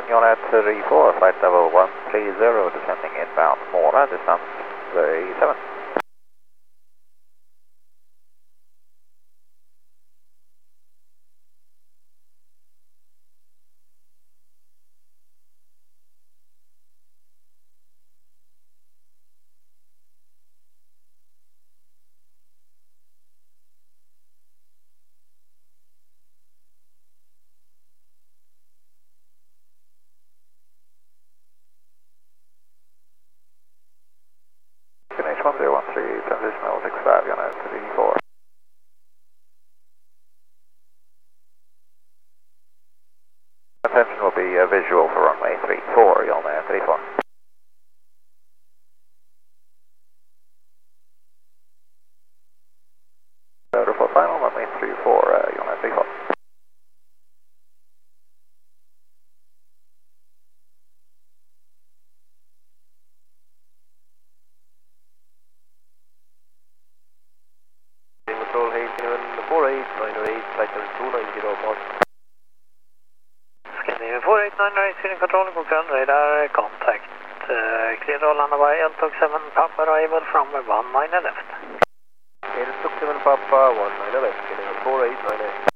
Unit 34, flight level 130, descending inbound Mora, distance 37. H1013, transitional 65, Unit 34. Attention will be visual for runway 34, Unit 34. Order for final, runway 34, Unit 34. Control H7 48908, flight level 290 mark. Scandinavian 48908, Sweden control, confirmed radar contact. Clear all on the way, L-Tog 7 Papa arrival from 19 left. L-Tog 7 Papa, 19 left, Scandinavian 4898.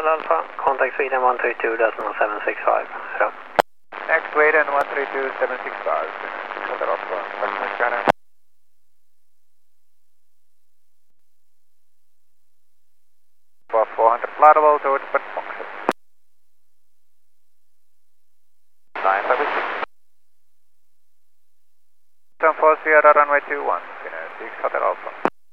Hotel Alpha, contact Sweden 132.765. Ja. Next Sweden 132.765. Hotel Alpha, Scanner. For 400 flight level towards port function. 956. 4 Sierra runway 21, 6 Hotel Alpha.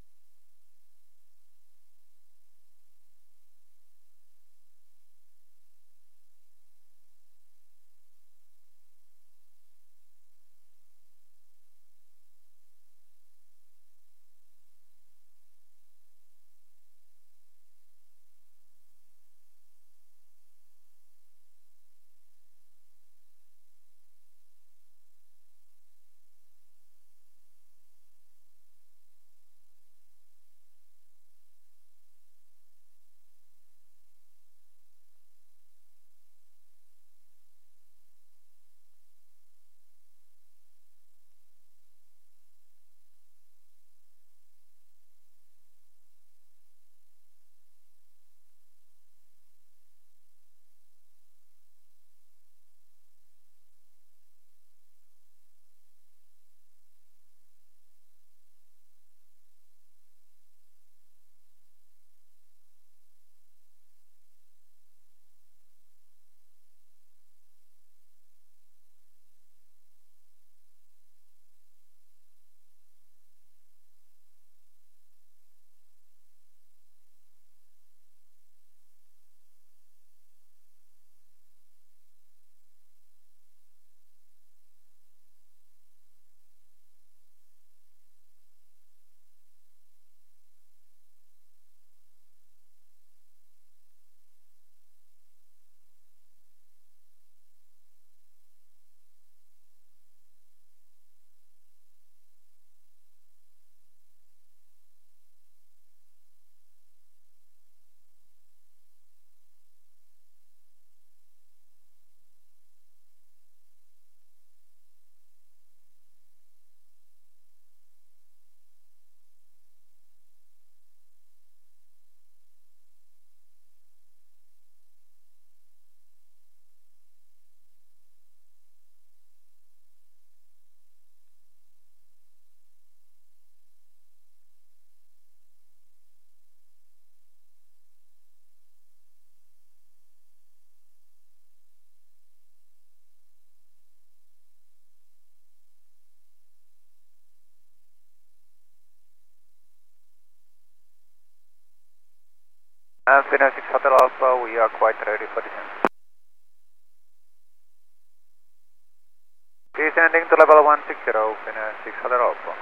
And Finnair 6 Hotel Alpha, we are quite ready for descent. Descending to level 160, Finnair 6 Hotel Alpha.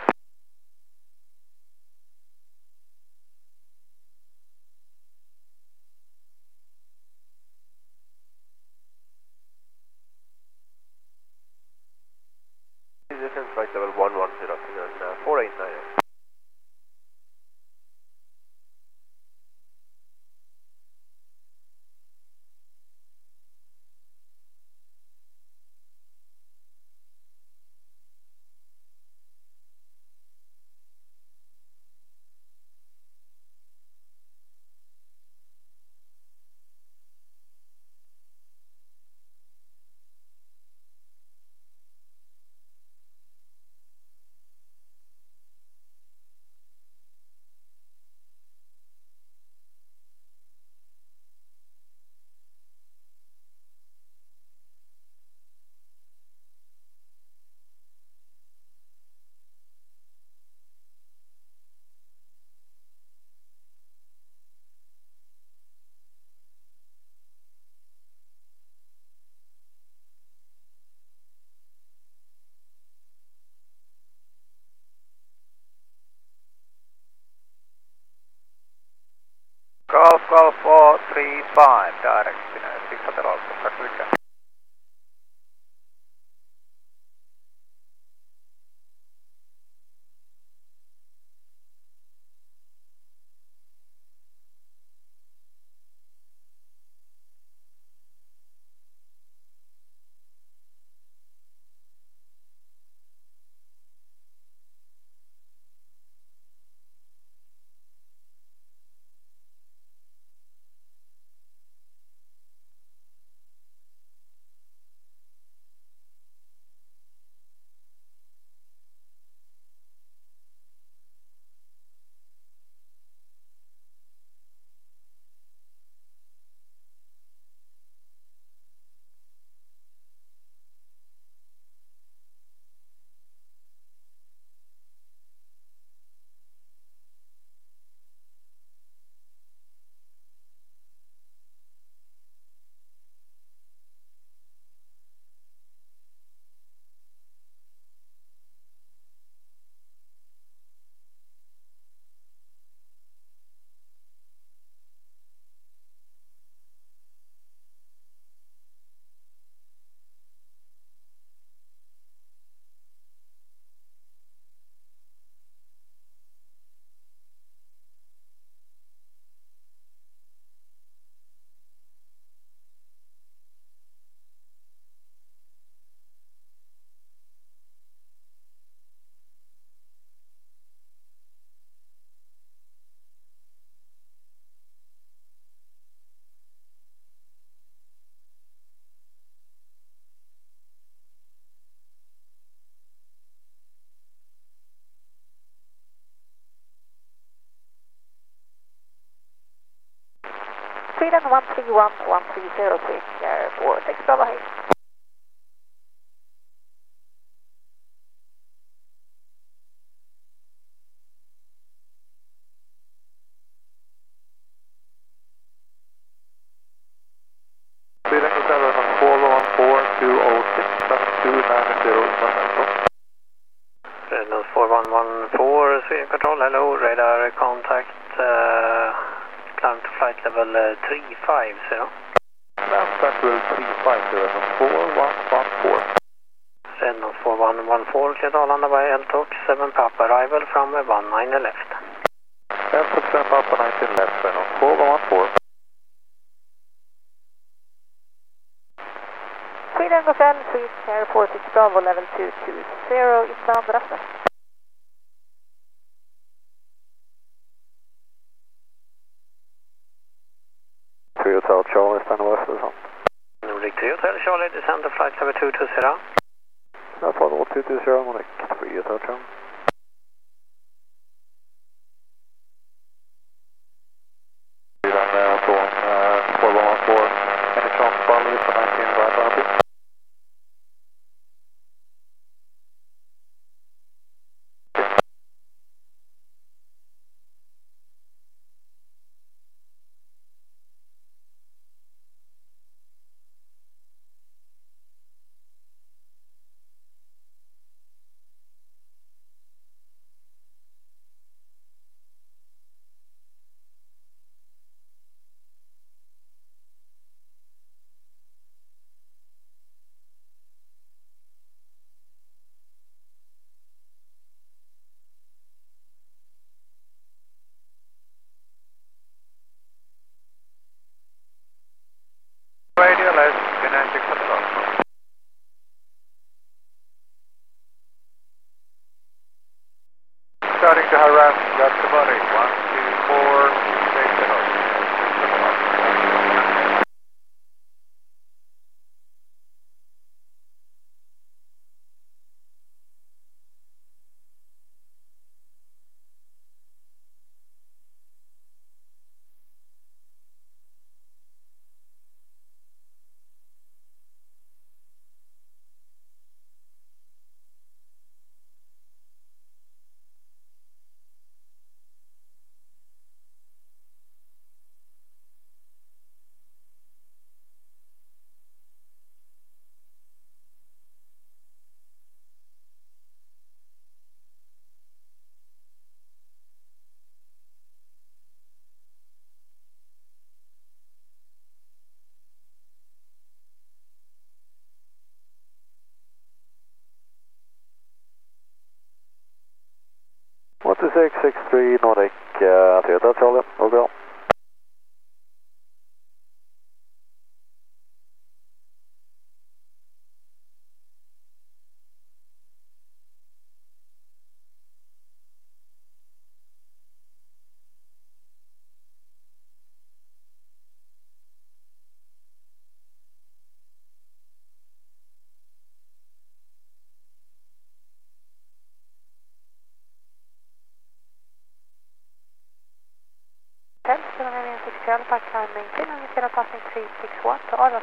Descent flight level 110, Finnair 4898. Golf 435, direct Finnair 6 Hotel Alpha, Pacific. 131 130 Swedish Air 46 Bravo, hej. Sweden Hotel 414206, that's 290 Rednance 4114, Sweden Control, hello, radar contact, climb to flight level 350. Contact will 350, 4114. Rednance 4114, cleared Arlanda by LTOC 7 Papa, arrival from 19 left. LTOC 7 Papa 19 left, Rednance 4114. Sweden Hotel, Swedish Air 46 Bravo, level 220, inbound Rasmus. Hotel Charlie, stand by for the sun. Nordic 3 Hotel Charlie, descend to flight level 220. That's 220, Nordic 3 Hotel Charlie. Sweden från 4114, any chance for for 19 right on it? Radio less, kinetic control. Starting to harass, that's the body, 124, take it off. What is 663 Nordic, Toyota Charlie, overall. Hotel, 760 Alpha, climb 19, and we can passing 361 to Arlanda.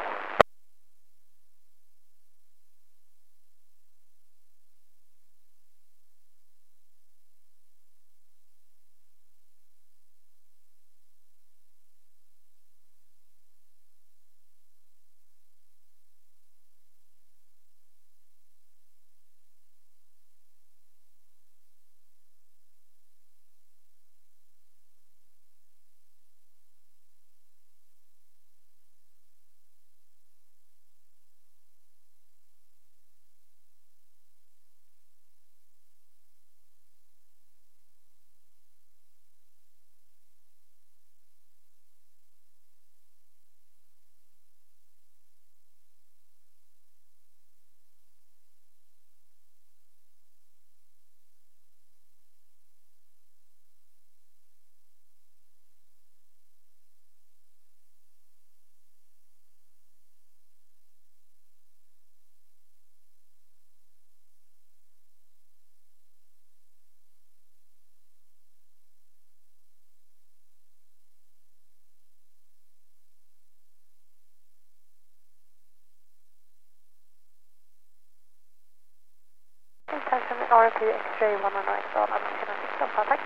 RMP X-ray 1 on right, on American 6 on contact.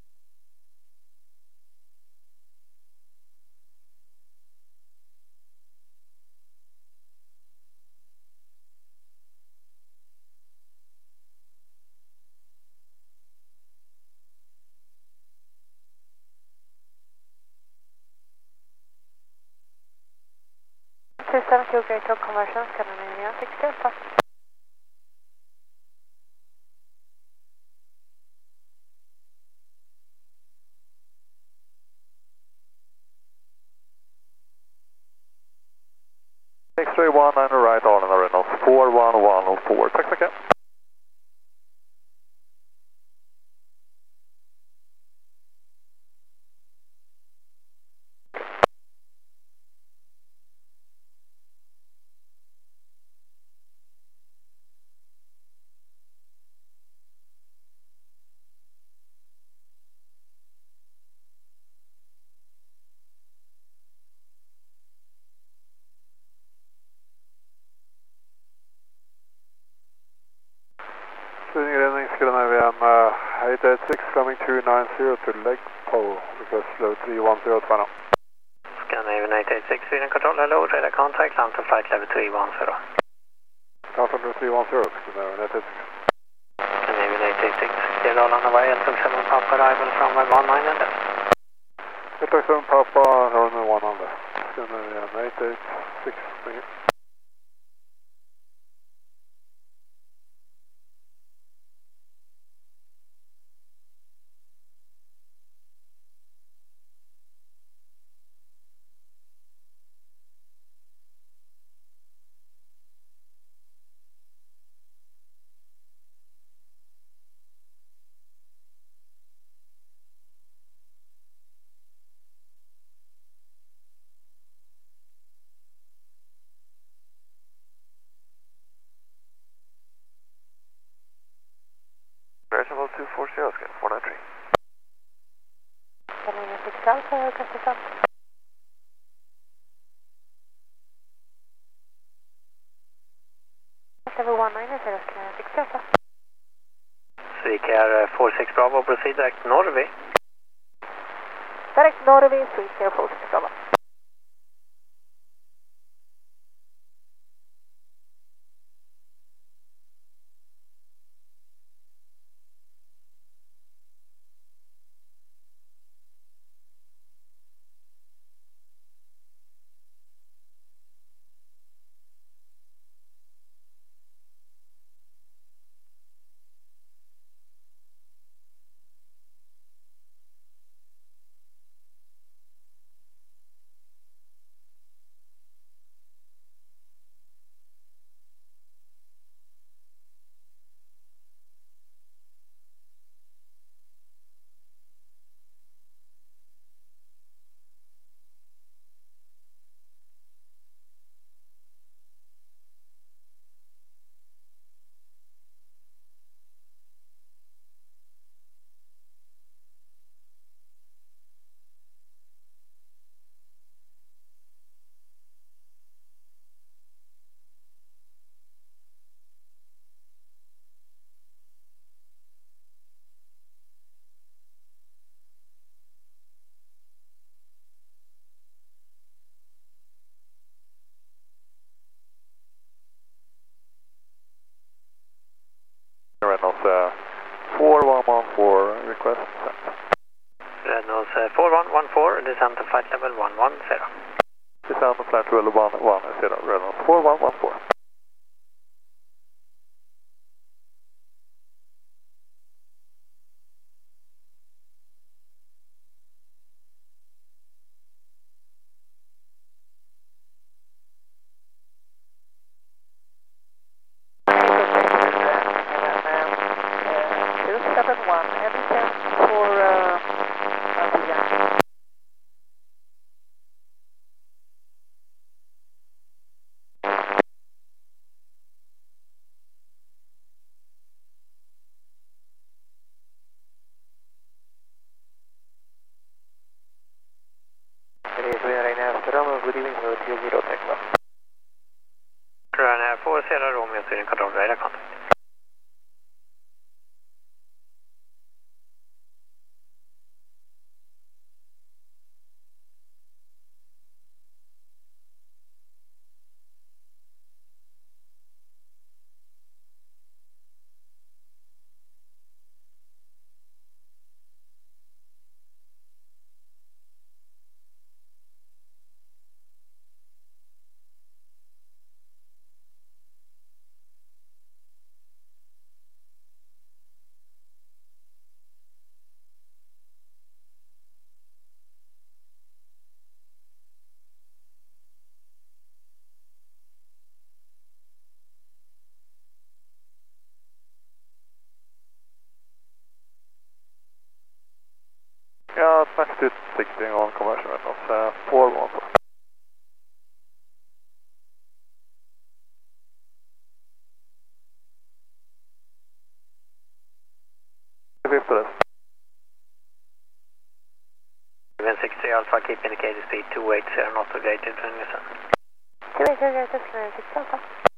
Two 7 kilo Great Oak conversion, Scandinavian 6 Delta. X-ray 1 on the right, on the Reynolds 41104. Tack så mycket. Ledning Scandinavian 886 coming 290 to Lake Pole, request low 310 to now. Scandinavian 886, Sweden Control, hello, radar contact, land to flight level 310. Contact 310, Scandinavian 886. Scandinavian 886, clear all on the way, L27 Papa, arrival from 19 and left. 887 Papa, runway 1 on left. Scandinavian 886, thank you. Veritable 240, scan 493. Scandinavian 6 Alpha, request to stop. Level 190, Scandinavian 6 Delta. Swecare 46 Bravo, proceed direct Norrby. Direct Norrby, Swecare 46 Bravo. Reynolds 4114, request sent. Reynolds 4114, descend to flight level 110. Descend to flight level 110, Reynolds 4114. Alpha, keep indicated speed 280 not to gate into Newson. 280 Greater 6 Alpha.